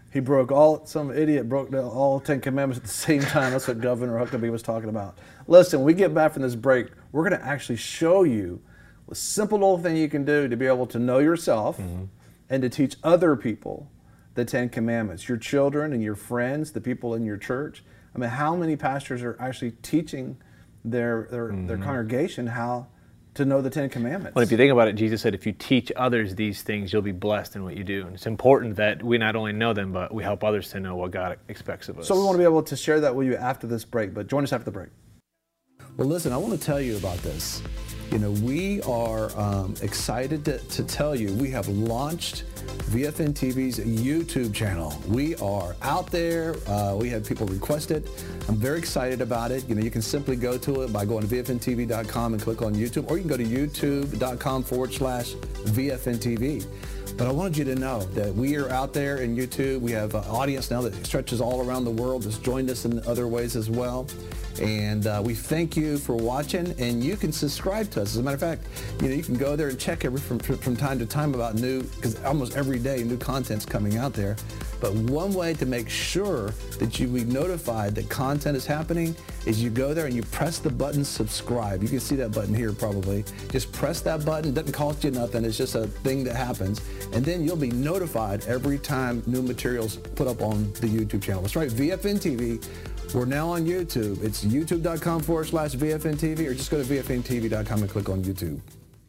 He broke all, some idiot broke the, all Ten Commandments at the same time. That's what Governor Huckabee was talking about. Listen, when we get back from this break, we're going to actually show you a simple little thing you can do to be able to know yourself mm-hmm. and to teach other people the Ten Commandments, your children and your friends, the people in your church. I mean, how many pastors are actually teaching their their, mm-hmm. their congregation how to know the Ten Commandments? Well, if you think about it, Jesus said, if you teach others these things, you'll be blessed in what you do. And it's important that we not only know them, but we help others to know what God expects of us. So we want to be able to share that with you after this break, but join us after the break. Well, listen, I want to tell you about this. You know, we are um, excited to, to tell you we have launched V F N T V's YouTube channel. We are out there. Uh, we had people request it. I'm very excited about it. You know, you can simply go to it by going to V F N T V dot com and click on YouTube, or you can go to youtube.com forward slash VFNTV. But I wanted you to know that we are out there in YouTube. We have an audience now that stretches all around the world, that's joined us in other ways as well. And uh, we thank you for watching, and you can subscribe to us. As a matter of fact, you know, you can go there and check every from, from time to time about new, because almost every day new content's coming out there. But one way to make sure that you be notified that content is happening is you go there and you press the button subscribe. You can see that button here probably. Just press that button. It doesn't cost you nothing. It's just a thing that happens. And then you'll be notified every time new materials put up on the YouTube channel. That's right, V F N T V. We're now on YouTube. It's youtube.com forward slash VFNTV, or just go to V F N T V dot com and click on YouTube.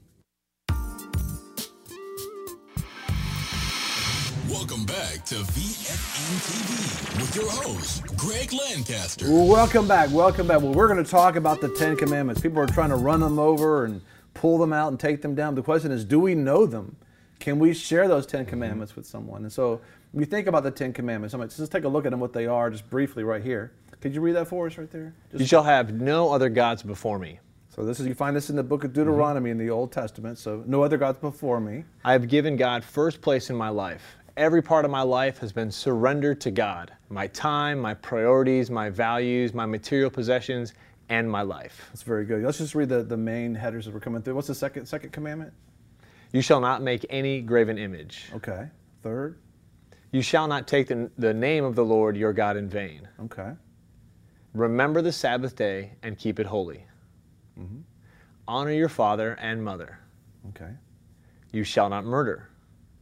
Welcome back to V F N T V with your host, Greg Lancaster. Welcome back. Welcome back. Well, we're going to talk about the Ten Commandments. People are trying to run them over and pull them out and take them down. The question is, do we know them? Can we share those Ten Commandments with someone? And so when you think about the Ten Commandments, I'm like, just take a look at them, what they are, just briefly right here. Could you read that for us right there? Just you shall have no other gods before me. So this is, you find this in the book of Deuteronomy mm-hmm. in the Old Testament. So no other gods before me. I have given God first place in my life. Every part of my life has been surrendered to God. My time, my priorities, my values, my material possessions, and my life. That's very good. Let's just read the, the main headers that we're coming through. What's the second second commandment? You shall not make any graven image. Okay. Third? You shall not take the, the name of the Lord your God in vain. Okay. Remember the Sabbath day and keep it holy. Mm-hmm. Honor your father and mother. Okay. You shall not murder.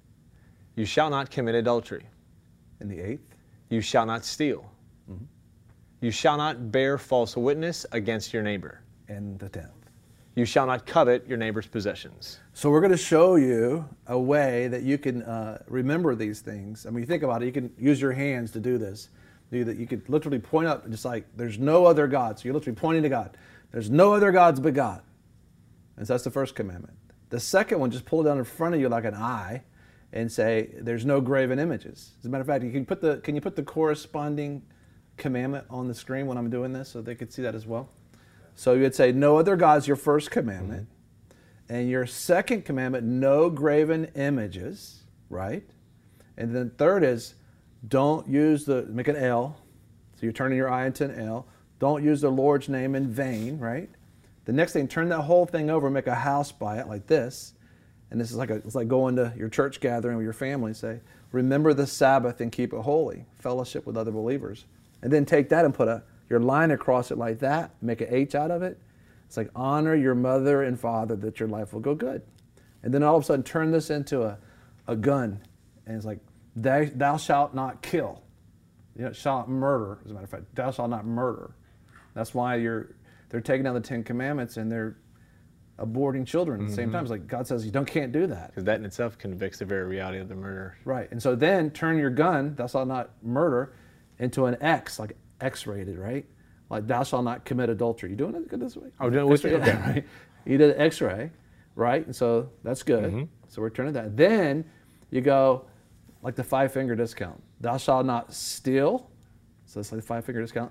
You shall not commit adultery. And the eighth? You shall not steal. Mm-hmm. You shall not bear false witness against your neighbor. And the tenth? You shall not covet your neighbor's possessions. So we're going to show you a way that you can uh, remember these things. I mean, you think about it, you can use your hands to do this. Do that. You could literally point up and just like, there's no other God. So you're literally pointing to God. There's no other gods but God. And so that's the first commandment. The second one, just pull it down in front of you like an eye and say, there's no graven images. As a matter of fact, you can put the, can you put the corresponding commandment on the screen when I'm doing this so they could see that as well? So you would say, no other gods, your first commandment. Mm-hmm. And your second commandment, no graven images, right? And then third is, don't use the, make an L. So you're turning your eye into an L. Don't use the Lord's name in vain, right? The next thing, turn that whole thing over and make a house by it like this. And this is like a, it's like going to your church gathering with your family and say, remember the Sabbath and keep it holy. Fellowship with other believers. And then take that and put a, your line across it like that, make an H out of it. It's like honor your mother and father that your life will go good. And then all of a sudden turn this into a, a gun. And it's like, thou, thou shalt not kill. You know, shalt not murder, as a matter of fact. Thou shalt not murder. That's why you're, they're taking down the Ten Commandments and they're aborting children at the mm-hmm. same time. It's like God says you don't can't do that. Because that in itself convicts the very reality of the murder. Right. And so then turn your gun, thou shalt not murder, into an X, like X-rated, right? Like thou shalt not commit adultery. You doing it good this way? Oh, doing it okay, right? You did an X-ray, right? And so that's good. Mm-hmm. So we're turning that. Then you go like the five-finger discount. Thou shalt not steal. So it's like the five-finger discount.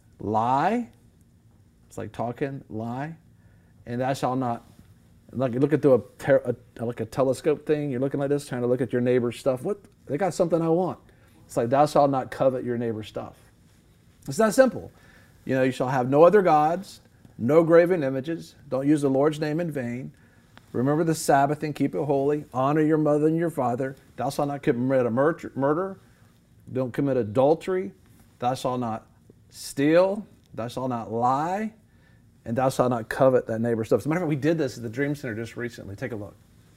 Lie. It's like talking, lie. And thou shalt not, like you look at through a, a like a telescope thing. You're looking like this, trying to look at your neighbor's stuff. What? They got something I want. It's like thou shalt not covet your neighbor's stuff. It's that simple. You know, you shall have no other gods, no graven images. Don't use the Lord's name in vain. Remember the Sabbath and keep it holy. Honor your mother and your father. Thou shalt not commit a murder. Don't commit adultery. Thou shalt not steal. Thou shalt not lie. And thou shalt not covet thy neighbor's stuff. As a matter of fact, we did this at the Dream Center just recently. Take a look.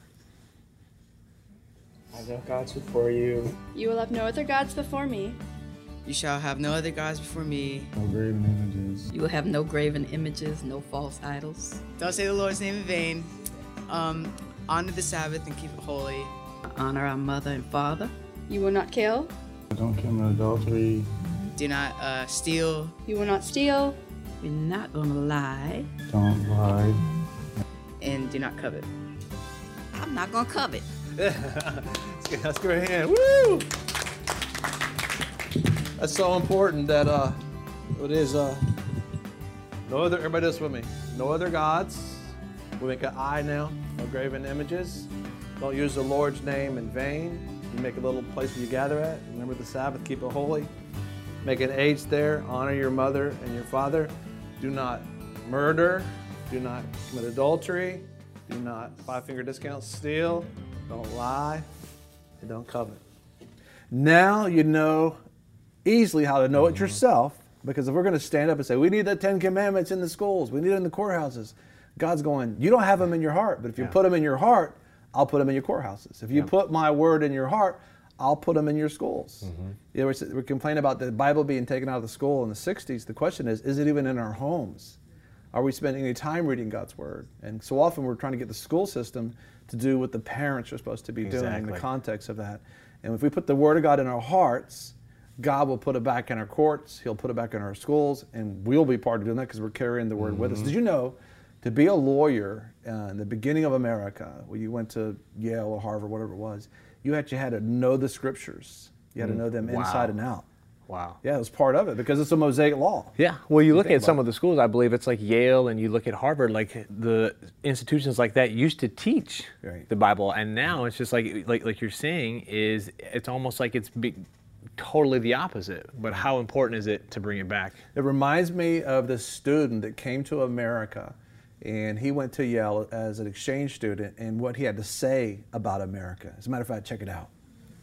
I have no gods before you. You will have no other gods before me. You shall have no other gods before me. No graven images. You will have no graven images, no false idols. Don't say the Lord's name in vain. Um, honor the Sabbath and keep it holy. Honor our mother and father. You will not kill. Don't commit adultery. Do not uh, steal. You will not steal. You're not gonna lie. Don't lie. And do not covet. I'm not gonna covet. Let's go ahead. Woo! That's so important that uh, it is uh, no other. Everybody does with me. No other gods. We make an I now. No graven images. Don't use the Lord's name in vain. You make a little place where you gather at. Remember the Sabbath. Keep it holy. Make an H there. Honor your mother and your father. Do not murder. Do not commit adultery. Do not five-finger discount steal. Don't lie. And don't covet. Now you know easily how to know it yourself, because if we're going to stand up and say, we need the Ten Commandments in the schools, we need it in the courthouses, God's going, you don't have them in your heart, but if you yeah. put them in your heart, I'll put them in your courthouses. If you yeah. put my word in your heart, I'll put them in your schools. Mm-hmm. You know, we're, we're complaining about the Bible being taken out of the school in the sixties. The question is, is it even in our homes? Are we spending any time reading God's word? And so often we're trying to get the school system to do what the parents are supposed to be exactly. doing in the context of that. And if we put the word of God in our hearts, God will put it back in our courts, he'll put it back in our schools, and we'll be part of doing that because we're carrying the word mm-hmm. with us. Did you know, to be a lawyer uh, in the beginning of America, when you went to Yale or Harvard, whatever it was, you actually had to know the scriptures. You had mm. to know them wow. inside and out. Wow. Yeah, it was part of it because it's a Mosaic law. Yeah. Well, you, you look at some of the schools, I believe it's like Yale, and you look at Harvard, like the institutions like that used to teach right. the Bible, and now it's just like like like you're saying, is it's almost like it's be, totally the opposite. But how important is it to bring it back? It reminds me of this student that came to America, and he went to Yale as an exchange student, and what he had to say about America. As a matter of fact, check it out.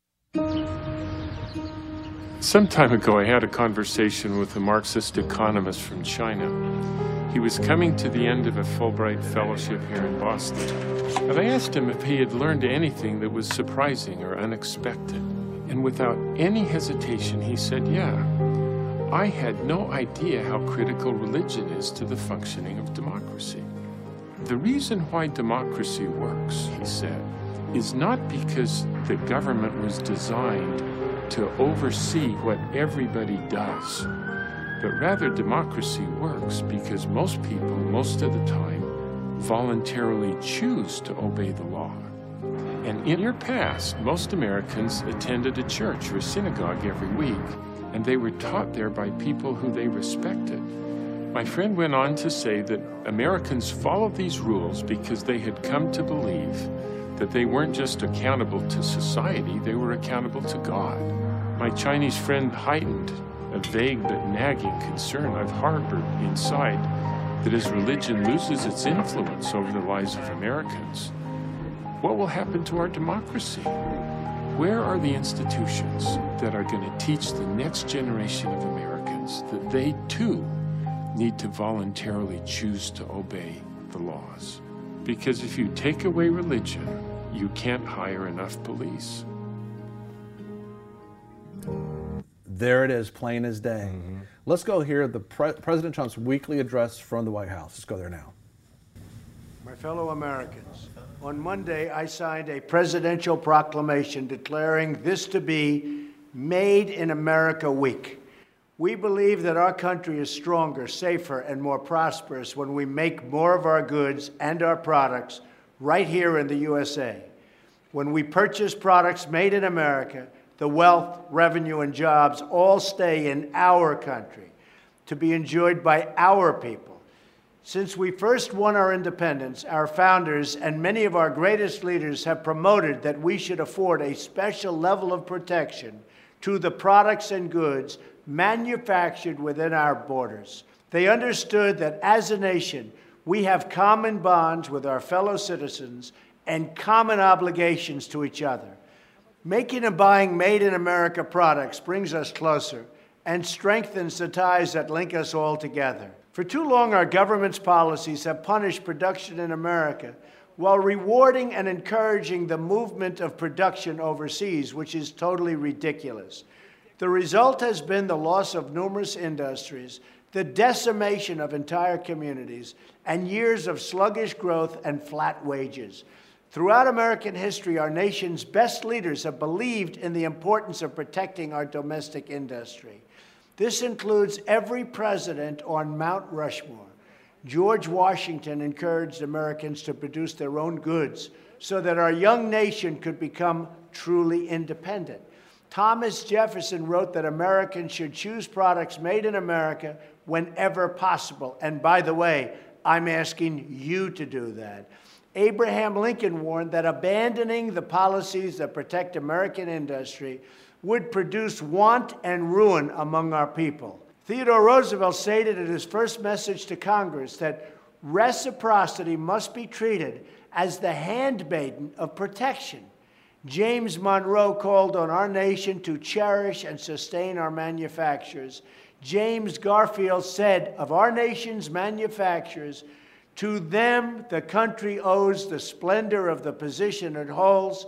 Some time ago, I had a conversation with a Marxist economist from China. He was coming to the end of a Fulbright fellowship here in Boston, and I asked him if he had learned anything that was surprising or unexpected. And without any hesitation, he said, yeah. I had no idea how critical religion is to the functioning of democracy. The reason why democracy works, he said, is not because the government was designed to oversee what everybody does, but rather democracy works because most people, most of the time, voluntarily choose to obey the law. And in your past, most Americans attended a church or a synagogue every week, and they were taught there by people who they respected. My friend went on to say that Americans followed these rules because they had come to believe that they weren't just accountable to society, they were accountable to God. My Chinese friend heightened a vague but nagging concern I've harbored inside that as religion loses its influence over the lives of Americans, what will happen to our democracy? Where are the institutions that are going to teach the next generation of Americans that they too need to voluntarily choose to obey the laws? Because if you take away religion, you can't hire enough police. There it is, plain as day. Mm-hmm. Let's go hear the pre President Trump's weekly address from the White House. Let's go there now. My fellow Americans, on Monday I signed a presidential proclamation declaring this to be Made in America Week. We believe that our country is stronger, safer, and more prosperous when we make more of our goods and our products right here in the U S A. When we purchase products made in America, the wealth, revenue, and jobs all stay in our country to be enjoyed by our people. Since we first won our independence, our founders and many of our greatest leaders have promoted that we should afford a special level of protection to the products and goods manufactured within our borders. They understood that as a nation, we have common bonds with our fellow citizens and common obligations to each other. Making and buying made in America products brings us closer and strengthens the ties that link us all together. For too long, our government's policies have punished production in America while rewarding and encouraging the movement of production overseas, which is totally ridiculous. The result has been the loss of numerous industries, the decimation of entire communities, and years of sluggish growth and flat wages. Throughout American history, our nation's best leaders have believed in the importance of protecting our domestic industry. This includes every president on Mount Rushmore. George Washington encouraged Americans to produce their own goods so that our young nation could become truly independent. Thomas Jefferson wrote that Americans should choose products made in America whenever possible. And by the way, I'm asking you to do that. Abraham Lincoln warned that abandoning the policies that protect American industry would produce want and ruin among our people. Theodore Roosevelt stated in his first message to Congress that reciprocity must be treated as the handmaiden of protection. James Monroe called on our nation to cherish and sustain our manufacturers. James Garfield said of our nation's manufacturers, "To them the country owes the splendor of the position it holds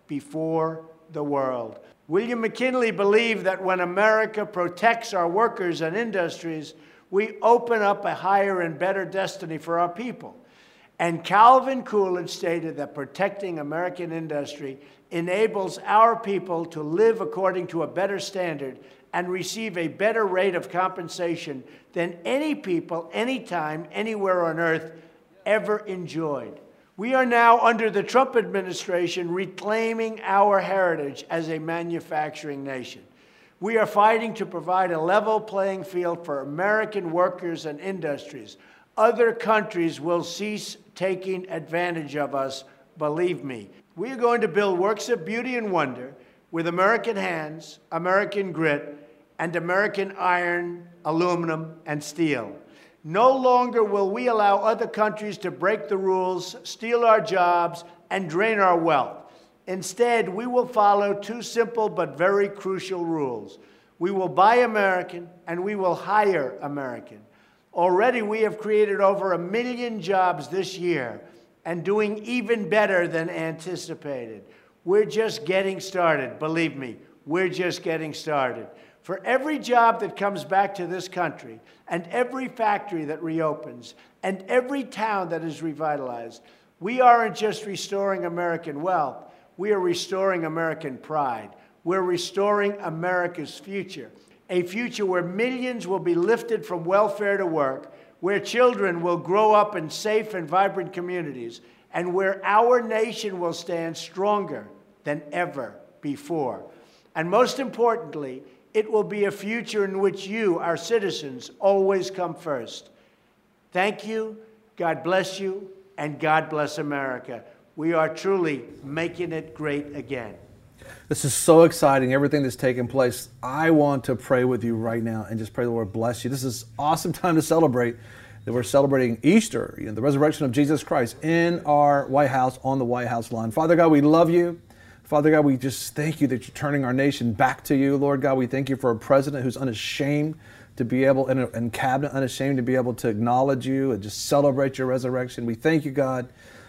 before the world." William McKinley believed that when America protects our workers and industries, we open up a higher and better destiny for our people. And Calvin Coolidge stated that protecting American industry enables our people to live according to a better standard and receive a better rate of compensation than any people, anytime, anywhere on earth ever enjoyed. We are now, under the Trump administration, reclaiming our heritage as a manufacturing nation. We are fighting to provide a level playing field for American workers and industries. Other countries will cease taking advantage of us, believe me. We are going to build works of beauty and wonder with American hands, American grit, and American iron, aluminum, and steel. No longer will we allow other countries to break the rules, steal our jobs, and drain our wealth. Instead, we will follow two simple but very crucial rules. We will buy American, and we will hire American. Already, we have created over a million jobs this year and doing even better than anticipated. We're just getting started. Believe me, we're just getting started. For every job that comes back to this country, and every factory that reopens, and every town that is revitalized, we aren't just restoring American wealth, we are restoring American pride. We're restoring America's future, a future where millions will be lifted from welfare to work, where children will grow up in safe and vibrant communities, and where our nation will stand stronger than ever before. And most importantly, it will be a future in which you, our citizens, always come first. Thank you, God bless you, and God bless America. We are truly making it great again. This is so exciting, everything that's taking place. I want to pray with you right now and just pray the Lord bless you. This is an awesome time to celebrate that we're celebrating Easter, you know, the resurrection of Jesus Christ in our White House, on the White House lawn. Father God, we love you. Father God, we just thank you that you're turning our nation back to you. Lord God, we thank you for a president who's unashamed to be able, and, and cabinet unashamed to be able to acknowledge you and just celebrate your resurrection. We thank you, God,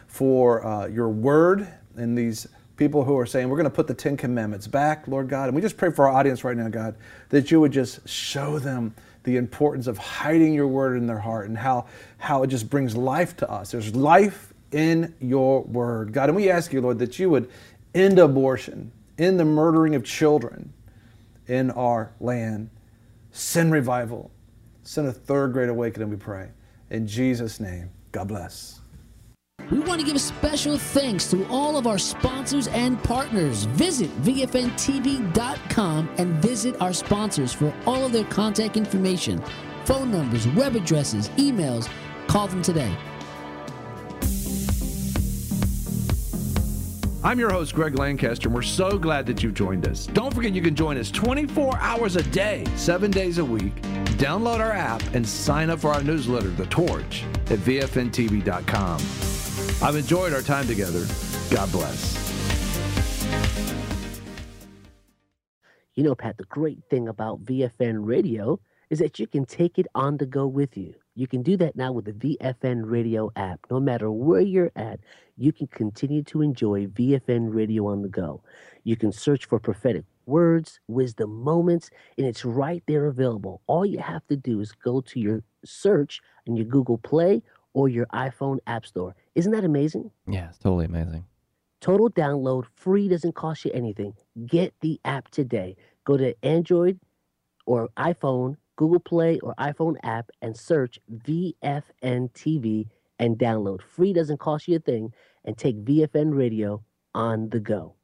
for uh, your word and these people who are saying we're going to put the Ten Commandments back, Lord God. And we just pray for our audience right now, God, that you would just show them the importance of hiding your word in their heart and how, how it just brings life to us. There's life in your word, God. And we ask you, Lord, that you would end abortion, end the murdering of children in our land. Send revival. Send a third great awakening, we pray. In Jesus' name, God bless. We want to give special thanks to all of our sponsors and partners. Visit V F N T V dot com and visit our sponsors for all of their contact information, phone numbers, web addresses, emails. Call them today. I'm your host, Greg Lancaster, and we're so glad that you've joined us. Don't forget you can join us twenty-four hours a day, seven days a week. Download our app and sign up for our newsletter, The Torch, at V F N T V dot com. I've enjoyed our time together. God bless. You know, Pat, the great thing about V F N Radio is that you can take it on the go with you. You can do that now with the V F N Radio app. No matter where you're at, you can continue to enjoy V F N Radio on the go. You can search for prophetic words, wisdom moments, and it's right there available. All you have to do is go to your search in your Google Play or your iPhone App Store. Isn't that amazing? Yeah, it's totally amazing. Total download, free, doesn't cost you anything. Get the app today. Go to Android or iPhone, Google Play or iPhone app and search V F N T V and download. Free, doesn't cost you a thing, and take V F N Radio on the go.